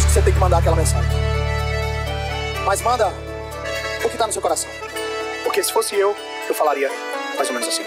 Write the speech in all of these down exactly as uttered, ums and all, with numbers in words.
você tem que mandar aquela mensagem. Mas manda o que tá no seu coração. Porque se fosse eu, eu falaria mais ou menos assim.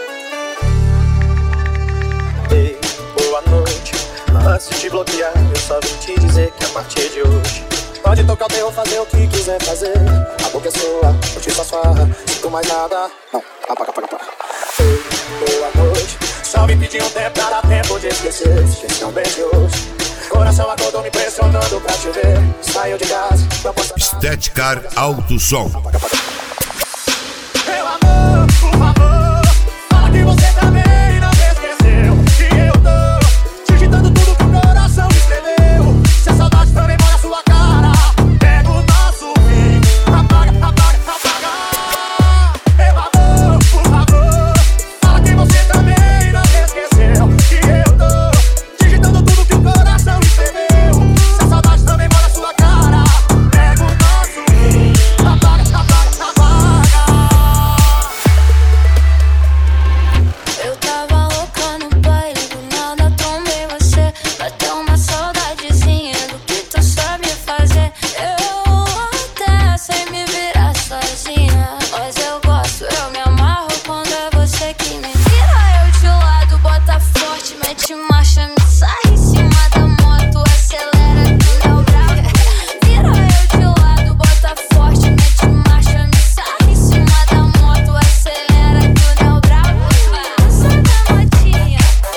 Ei, boa noite. Antes de te bloquear, eu só vim te dizer que a partir de hoje pode tocar o terror, fazer o que quiser fazer. A boca é sua, curtir suas farras, sinto mais nada. Não, apaga, apaga, apaga. Ei, boa noite. Só me pedi um tempo, pra dar tempo de esquecer. Esqueci um beijo hoje. Coração acordou me pressionando pra te ver. Saiu de casa, não posso... Estética Alto Som. Apaga, apaga. Meu amor, por favor, fala que você também não me esqueceu. Que eu tô digitando tudo que o coração escreveu. Se a saudade também mora na sua cara, pega o nosso fim. Apaga, apaga, apaga. Meu amor, por favor, fala que você também não me esqueceu. Que eu tô digitando tudo que o coração escreveu. Se a saudade também mora na sua cara, pega o nosso fim. Apaga, apaga, apaga. Eu tava louca no baile, do nada tomei você. Bateu uma saudadezinha do que tu sabe fazer. Eu até sei me virar sozinha, mas eu gosto, eu me amarro quando é você que me vira. Eu de lado, bota forte, mete marcha, me sai em cima da moto, acelera que não bravo. Vira eu de lado, bota forte, mete marcha, me sai em cima da moto, acelera que não bravo. Dança da motinha,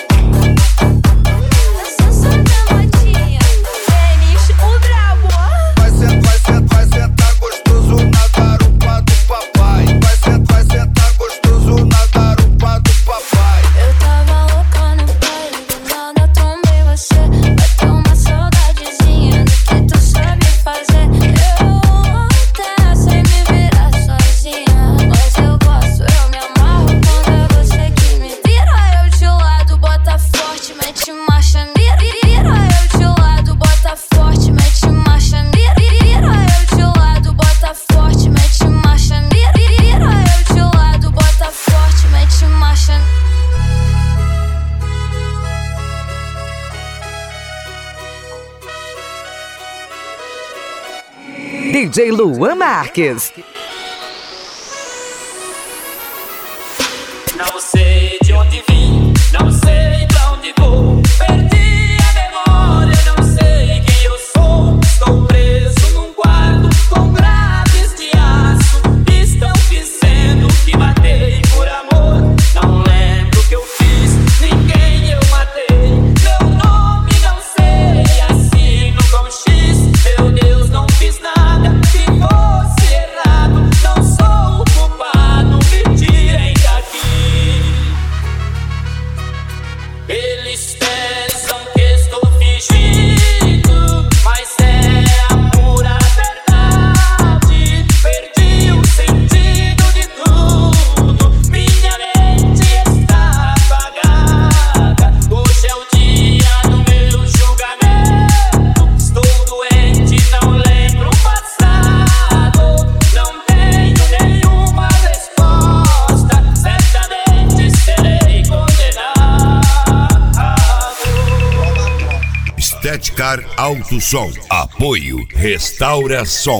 dança da motinha, Denis o brabo. Vai sentar, vai sentar, vai sentar gostoso na garupa do papai. Vai sentar, vai sentar gostoso na garupa do papai. Eu tava louca no baile, do nada tomei você. Bateu uma saudadezinha do que tu sabe fazer. Eu até sei me virar sozinha, mas eu gosto, eu me amarro quando é você que me vira. Eu de lado, bota forte, mete marcha, mira. Vira eu de lado, bota forte, mete marcha, mira. Vira eu de lado, bota forte, mete marcha, mira. Vira eu de lado, bota forte, mete marcha. D J Luan Marques. Não sei de onde vim, não sei pra onde vou. Perdi a memória, não sei quem eu sou. Estou preso num quarto com grades de aço. Estão dizendo que matei por amor. Não lembro o que eu fiz, ninguém eu matei. Meu nome não sei, assino com X. Meu Deus, não fiz nada que fosse errado. Não sou o culpado, me tirem daqui. Eles pensam que estou fingindo, mas é a pura verdade. Perdi o sentido de tudo, minha mente está apagada. Hoje é o dia do meu julgamento. Estou doente, não lembro o passado. Não tenho nenhuma resposta, certamente serei condenado. Estética Alto Som. Apoio Restaura Som.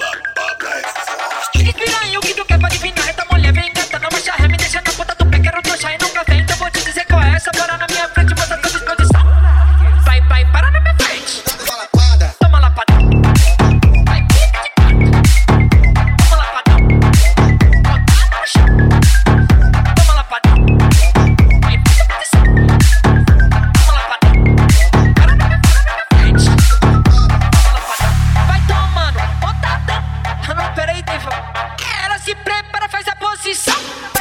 Piranha, o que tu quer pode vir na reta, mulher vem cantando uma charré, me deixa na ponta do pé, quero trouxa e nunca vem. Então vou te dizer qual é essa, para na minha frente, bota toda disposição. Vai, vai, para na minha frente. Toma lapada. Vai, pica de quatro. Toma lapada. Bota no chão. Toma lapada. Vai, pica de som. Toma lapada. Para na minha, para na minha frente. Toma lapada. Vai tomando, bota dentro. Não, peraí, Deiva. Ela se prepara, faz a posição.